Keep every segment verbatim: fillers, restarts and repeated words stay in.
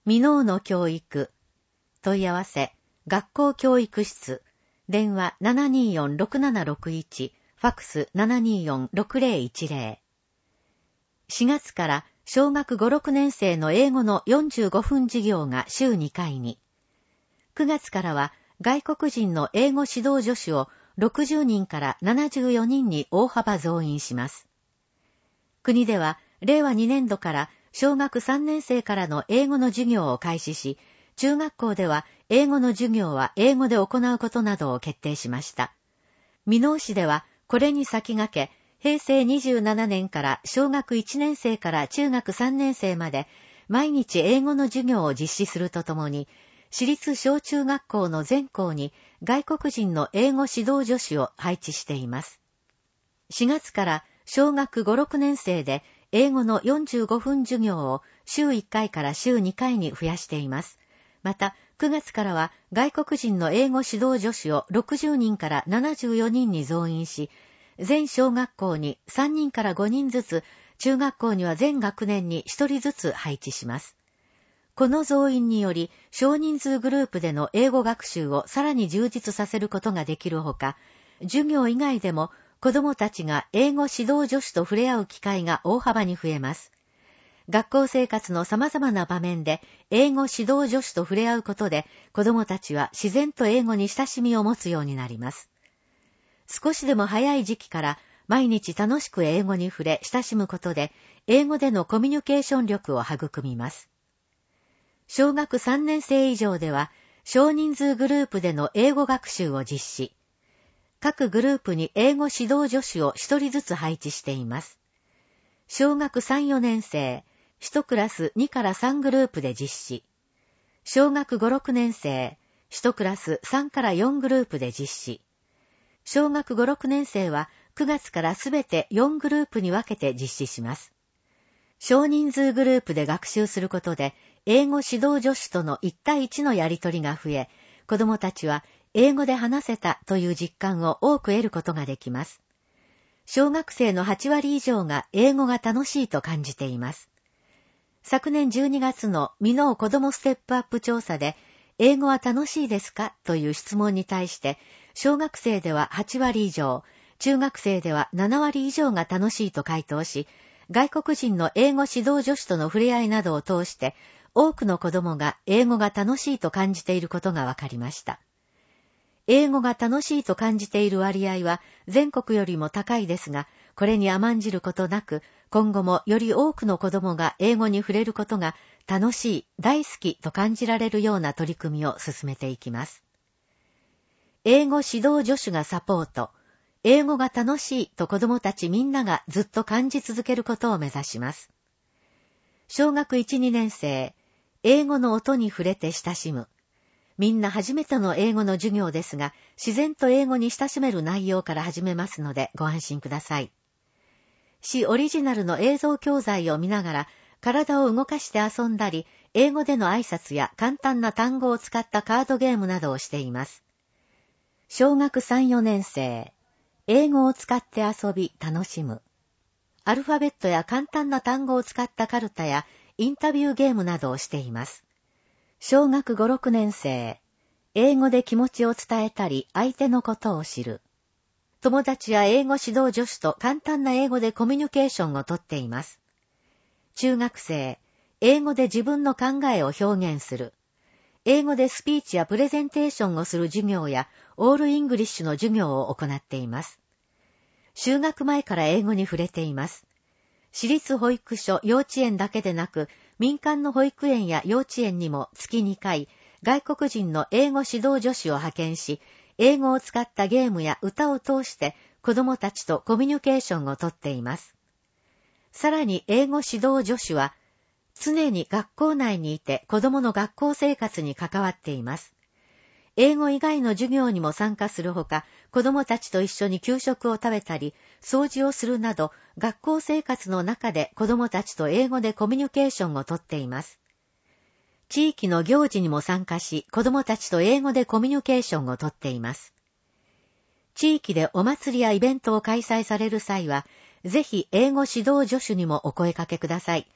未納の教育。問い合わせ、学校教育室。電話 ななにーよん ろくななろくいち、ファックス ななにーよん ろくぜろいちぜろ。しがつから小学ご、ろくねん生の英語のよんじゅうごふん授業が週にかいに。くがつからは外国人の英語指導助手をろくじゅうにんからななじゅうよにんに大幅増員します。国ではれいわにねんどから小学さんねん生からの英語の授業を開始し、中学校では英語の授業は英語で行うことなどを決定しました。箕面市ではこれに先駆け、へいせいにじゅうななねんから小学いちねん生から中学さんねん生まで毎日英語の授業を実施するとともに、私立小中学校の全校に外国人の英語指導助手を配置しています。しがつから小学ご、ろくねん生で英語のよんじゅうごふん授業を週いっかいから週にかいに増やしています。また、くがつからは外国人の英語指導助手をろくじゅうにんからななじゅうよにんに増員し、全小学校にさんにんからごにんずつ、中学校には全学年にひとりずつ配置します。この増員により、少人数グループでの英語学習をさらに充実させることができるほか、授業以外でも子どもたちが英語指導助手と触れ合う機会が大幅に増えます。学校生活の様々な場面で英語指導助手と触れ合うことで、子どもたちは自然と英語に親しみを持つようになります。少しでも早い時期から毎日楽しく英語に触れ親しむことで、英語でのコミュニケーション力を育みます。小学さんねん生以上では、少人数グループでの英語学習を実施。各グループに英語指導助手をひとりずつ配置しています。小学さん、よねん生、いちクラスにからさんグループで実施。小学ご、ろくねん生、いちクラスさんからよんグループで実施。小学ご、ろくねん生はくがつからすべてよんグループに分けて実施します。少人数グループで学習することで、英語指導助手とのいちたいいちのやりとりが増え、子どもたちは英語で話せたという実感を多く得ることができます。小学生のはちわり以上が英語が楽しいと感じています。昨年じゅうにがつの箕面子どもステップアップ調査で、英語は楽しいですかという質問に対して、小学生でははちわり以上、中学生ではななわり以上が楽しいと回答し、外国人の英語指導助手との触れ合いなどを通して、多くの子どもが英語が楽しいと感じていることが分かりました。英語が楽しいと感じている割合は全国よりも高いですが、これに甘んじることなく、今後もより多くの子どもが英語に触れることが楽しい、大好きと感じられるような取り組みを進めていきます。英語指導助手がサポート、英語が楽しいと子どもたちみんながずっと感じ続けることを目指します。小学いち、にねん生、英語の音に触れて親しむ。みんな初めての英語の授業ですが、自然と英語に親しめる内容から始めますのでご安心ください。市オリジナルの映像教材を見ながら、体を動かして遊んだり、英語での挨拶や簡単な単語を使ったカードゲームなどをしています。小学さん、よねん生、英語を使って遊び楽しむ。アルファベットや簡単な単語を使ったカルタやインタビューゲームなどをしています。小学ご、ろくねん生、英語で気持ちを伝えたり相手のことを知る。友達や英語指導助手と簡単な英語でコミュニケーションをとっています。中学生、英語で自分の考えを表現する。英語でスピーチやプレゼンテーションをする授業やオールイングリッシュの授業を行っています。就学前から英語に触れています。私立保育所、幼稚園だけでなく、民間の保育園や幼稚園にも月にかい、外国人の英語指導助手を派遣し、英語を使ったゲームや歌を通して子どもたちとコミュニケーションをとっています。さらに英語指導助手は、常に学校内にいて子どもの学校生活に関わっています。英語以外の授業にも参加するほか、子どもたちと一緒に給食を食べたり、掃除をするなど、学校生活の中で子どもたちと英語でコミュニケーションをとっています。地域の行事にも参加し、子どもたちと英語でコミュニケーションをとっています。地域でお祭りやイベントを開催される際は、ぜひ英語指導助手にもお声かけください。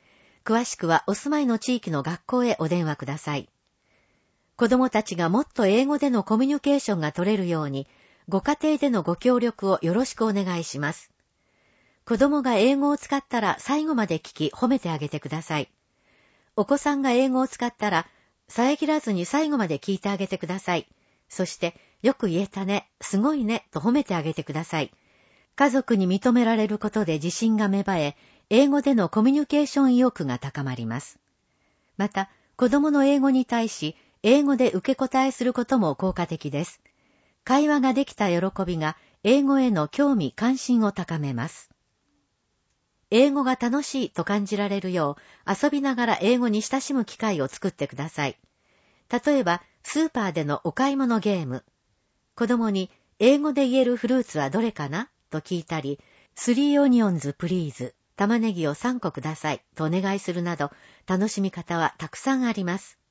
詳しくはお住まいの地域の学校へお電話ください。子供たちがもっと英語でのコミュニケーションが取れるように、ご家庭でのご協力をよろしくお願いします。子供が英語を使ったら最後まで聞き褒めてあげてください。お子さんが英語を使ったら遮らずに最後まで聞いてあげてください。そして、よく言えたね、すごいね、と褒めてあげてください。家族に認められることで自信が芽生え、英語でのコミュニケーション意欲が高まります。また、子供の英語に対し、英語で受け答えすることも効果的です。会話ができた喜びが、英語への興味関心を高めます。英語が楽しいと感じられるよう、遊びながら英語に親しむ機会を作ってください。例えば、スーパーでのお買い物ゲーム。子供に、英語で言えるフルーツはどれかなと聞いたり、スリーオニオンズプリーズ、玉ねぎをさんこくださいとお願いするなど、楽しみ方はたくさんあります。